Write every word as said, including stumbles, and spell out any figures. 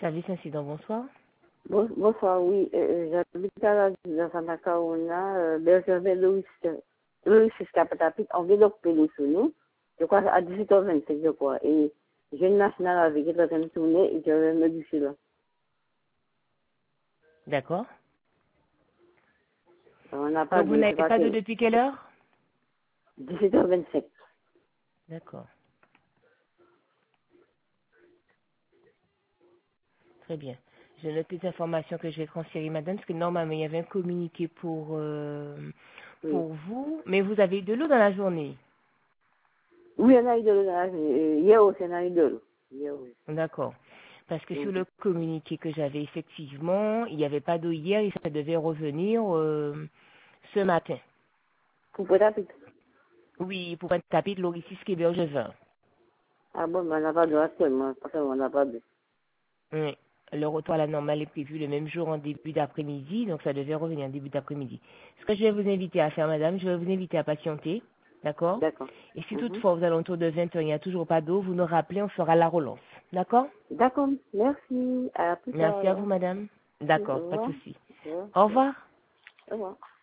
Service incident, bonsoir. Bon, bonsoir, oui. Euh, J'habite à la dans Santa Caona, euh, Bergerville, Louis, Louis Capatapit, on vient d'occuper sous nous. Je crois à dix-huit heures vingt-cinq, je crois. Et j'ai une nationale avec qui est en train de tourner et je vais me dire là. D'accord. On n'a pas Donc vous de, n'avez c'est pas pas de que depuis quelle heure? dix-huit heures vingt-cinq. D'accord. Très bien. Je note les informations que je vais transférer, madame, parce que normalement, il y avait un communiqué pour, euh, Oui. pour vous, mais vous avez eu de l'eau dans la journée. Oui, on a eu de l'eau dans la journée. Hier aussi, on a eu de l'eau. Hier aussi. D'accord. Parce que sur Mhm. le communiqué que j'avais, effectivement, il n'y avait pas d'eau hier et ça devait revenir euh, ce matin. Pour Potapit. Oui, pour un tapis de l'Oricis Québergevin. Ah bon, mais on n'a pas d'eau actuellement, parce qu'on n'a pas d'eau. Oui. Le retour à la normale est prévu le même jour en début d'après-midi, donc ça devait revenir en début d'après-midi. Ce que je vais vous inviter à faire, madame, je vais vous inviter à patienter, d'accord? D'accord. Et si Mhm. toutefois, aux alentours de vingt heures, il n'y a toujours pas d'eau, vous nous rappelez, on fera la relance. D'accord? D'accord. Merci. À plus tard Merci à alors. vous, madame. Au D'accord, pas de revoir. souci. Au revoir. Au revoir. Au revoir.